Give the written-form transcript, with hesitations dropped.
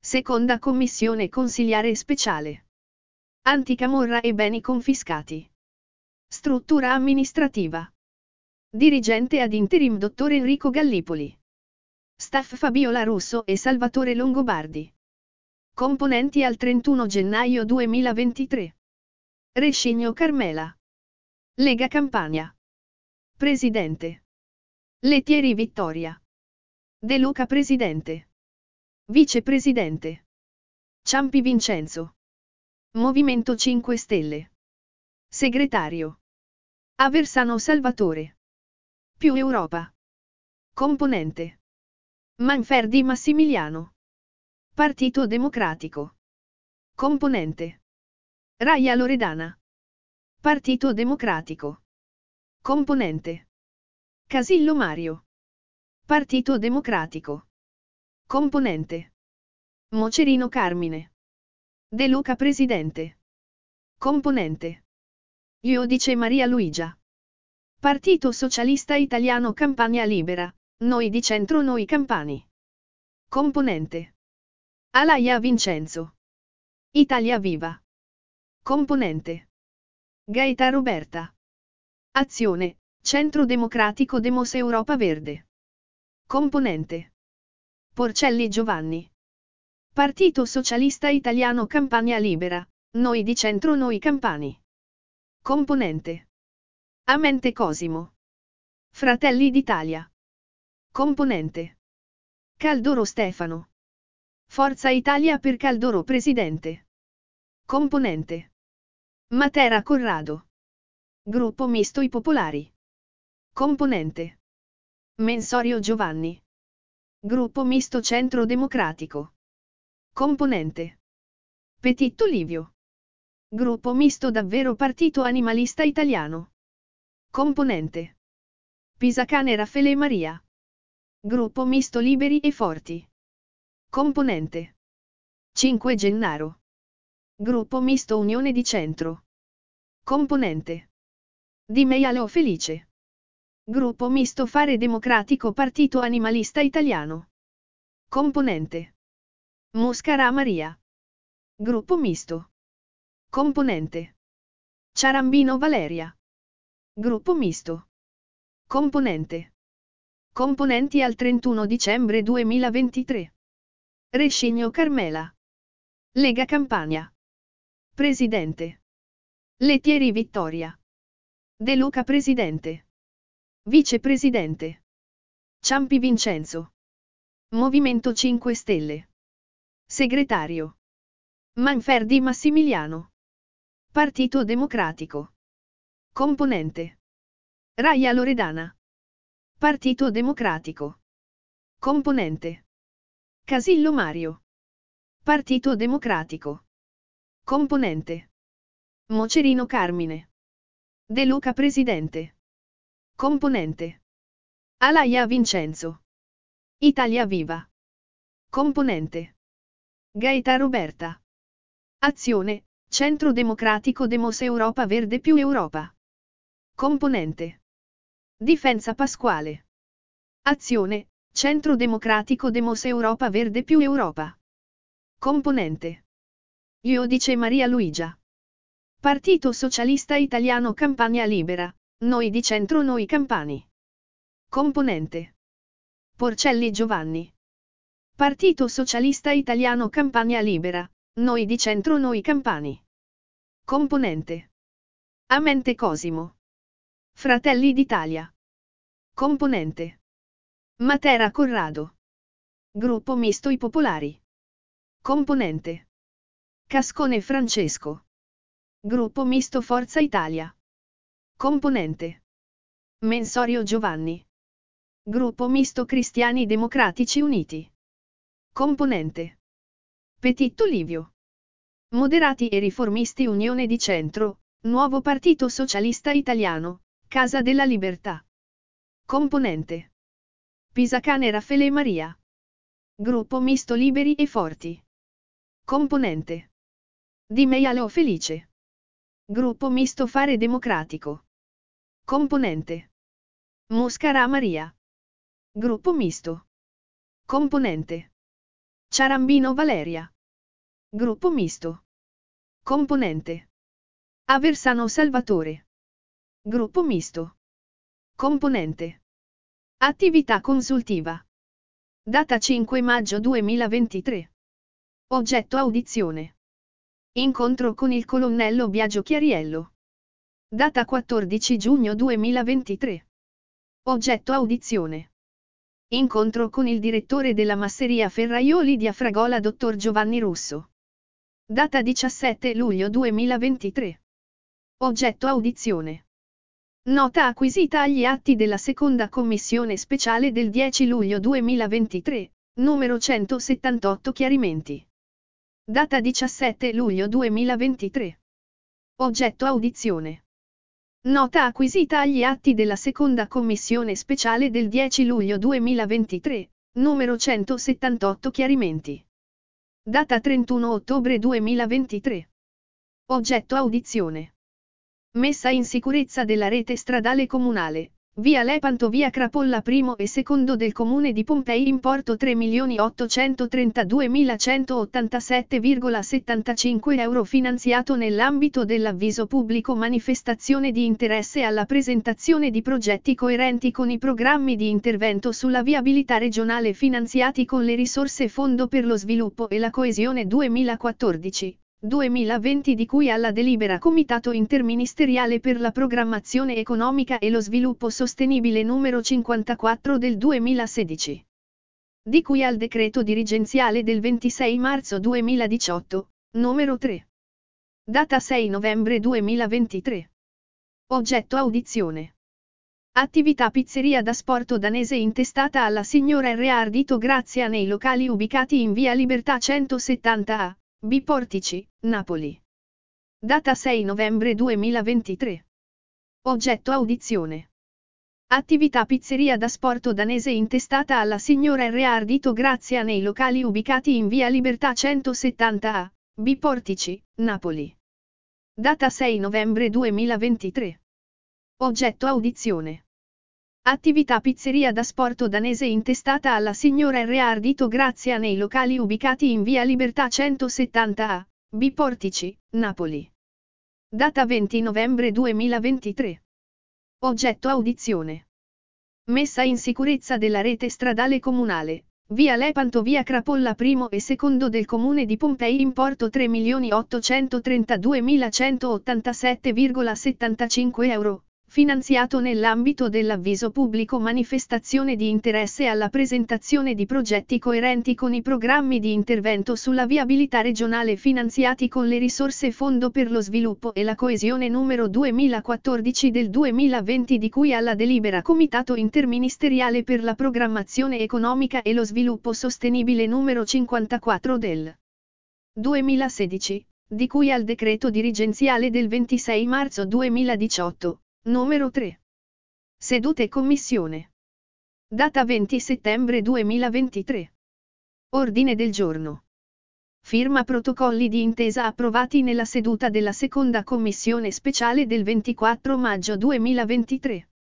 Seconda commissione consiliare speciale. Anticamorra e beni confiscati. Struttura amministrativa. Dirigente ad interim dottor Enrico Gallipoli. Staff Fabiola Russo e Salvatore Longobardi. Componenti al 31 gennaio 2023. Rescigno Carmela. Lega Campania. Presidente. Lettieri Vittoria. De Luca Presidente. Vicepresidente. Ciampi Vincenzo. Movimento 5 Stelle. Segretario. Aversano Salvatore. Più Europa. Componente. Manfredi Massimiliano. Partito Democratico. Componente. Raia Loredana. Partito Democratico. Componente. Casillo Mario. Partito Democratico. Componente. Mocerino Carmine. De Luca Presidente. Componente. Iudice Maria Luigia. Partito Socialista Italiano Campania Libera, Noi di Centro Noi Campani. Componente. Alaia Vincenzo. Italia Viva. Componente. Gaeta Roberta. Azione, Centro Democratico Demos Europa Verde. Componente. Porcelli Giovanni. Partito Socialista Italiano Campania Libera, Noi di Centro Noi Campani. Componente. Amente Cosimo. Fratelli d'Italia. Componente. Caldoro Stefano. Forza Italia per Caldoro Presidente. Componente. Matera Corrado. Gruppo Misto I Popolari. Componente. Mensorio Giovanni. Gruppo Misto Centro Democratico. Componente. Petitto Livio. Gruppo Misto Davvero Partito Animalista Italiano. Componente. Pisacane Raffaele Maria. Gruppo Misto Liberi e Forti. Componente. 5 Gennaro. Gruppo Misto Unione di Centro. Componente. Di Meialeo Felice. Gruppo Misto Fare Democratico Partito Animalista Italiano. Componente. Muscara Maria. Gruppo Misto. Componente. Ciarambino Valeria. Gruppo Misto. Componente. Componenti al 31 dicembre 2023. Rescigno Carmela. Lega Campania. Presidente. Lettieri Vittoria. De Luca Presidente. Vicepresidente. Ciampi Vincenzo. Movimento 5 Stelle. Segretario. Manfredi Massimiliano. Partito Democratico. Componente. Raia Loredana. Partito Democratico. Componente. Casillo Mario. Partito Democratico. Componente. Mocerino Carmine. De Luca Presidente. Componente. Alaia Vincenzo. Italia Viva. Componente. Gaeta Roberta. Azione, Centro Democratico Demos Europa Verde più Europa. Componente. Difensa Pasquale. Azione, Centro Democratico Demos Europa Verde più Europa. Componente. Iudice Maria Luigia. Partito Socialista Italiano Campania Libera, Noi di Centro Noi Campani. Componente. Porcelli Giovanni. Partito Socialista Italiano Campania Libera, Noi di Centro Noi Campani. Componente. Amente Cosimo. Fratelli d'Italia. Componente. Matera Corrado. Gruppo Misto I Popolari. Componente. Cascone Francesco. Gruppo Misto Forza Italia. Componente. Mensorio Giovanni. Gruppo Misto Cristiani Democratici Uniti. Componente. Petitto Livio. Moderati e Riformisti Unione di Centro, Nuovo Partito Socialista Italiano, Casa della Libertà. Componente. Pisacane Raffaele Maria. Gruppo Misto Liberi e Forti. Componente. Di Meialeo Felice. Gruppo Misto Fare Democratico. Componente. Muscara Maria. Gruppo Misto. Componente. Ciarambino Valeria. Gruppo misto. Componente. Aversano Salvatore. Gruppo misto. Componente. Attività consultiva. Data 5 maggio 2023. Oggetto audizione. Incontro con il colonnello Biagio Chiariello. Data 14 giugno 2023. Oggetto audizione. Incontro con il direttore della masseria Ferraioli di Afragola dottor Giovanni Russo. Data 17 luglio 2023. Oggetto audizione. Nota acquisita agli atti della seconda commissione speciale del 10 luglio 2023, numero 178 chiarimenti. Data 17 luglio 2023. Oggetto audizione. Nota acquisita agli atti della seconda commissione speciale del 10 luglio 2023, numero 178 chiarimenti. Data 31 ottobre 2023. Oggetto audizione. Messa in sicurezza della rete stradale comunale, via Lepanto via Crapolla I e II del Comune di Pompei importo 3.832.187,75 euro finanziato nell'ambito dell'avviso pubblico manifestazione di interesse alla presentazione di progetti coerenti con i programmi di intervento sulla viabilità regionale finanziati con le risorse Fondo per lo Sviluppo e la Coesione 2014-2020 di cui alla delibera Comitato Interministeriale per la Programmazione Economica e lo Sviluppo Sostenibile numero 54 del 2016. Di cui al decreto dirigenziale del 26 marzo 2018, numero 3. Data 6 novembre 2023. Oggetto audizione. Attività pizzeria da sport danese intestata alla signora R.A. Ardito Grazia nei locali ubicati in via Libertà 170A. B. Portici, Napoli. Data 6 novembre 2023. Oggetto audizione. Attività pizzeria da sport danese intestata alla signora R.A. Ardito Grazia nei locali ubicati in via Libertà 170A, B. Portici, Napoli. Data 6 novembre 2023. Oggetto audizione. Attività pizzeria da sport danese intestata alla signora R.A. Ardito Grazia nei locali ubicati in via Libertà 170A, B. Portici, Napoli. Data 20 novembre 2023. Oggetto audizione. Messa in sicurezza della rete stradale comunale, via Lepanto via Crapolla I e II del Comune di Pompei importo 3.832.187,75 euro. Finanziato nell'ambito dell'avviso pubblico manifestazione di interesse alla presentazione di progetti coerenti con i programmi di intervento sulla viabilità regionale finanziati con le risorse Fondo per lo Sviluppo e la Coesione numero 2014 del 2020 di cui alla delibera Comitato Interministeriale per la Programmazione Economica e lo Sviluppo Sostenibile numero 54 del 2016, di cui al decreto dirigenziale del 26 marzo 2018. Numero 3. Sedute commissione. Data 20 settembre 2023. Ordine del giorno. Firma protocolli di intesa approvati nella seduta della seconda commissione speciale del 24 maggio 2023.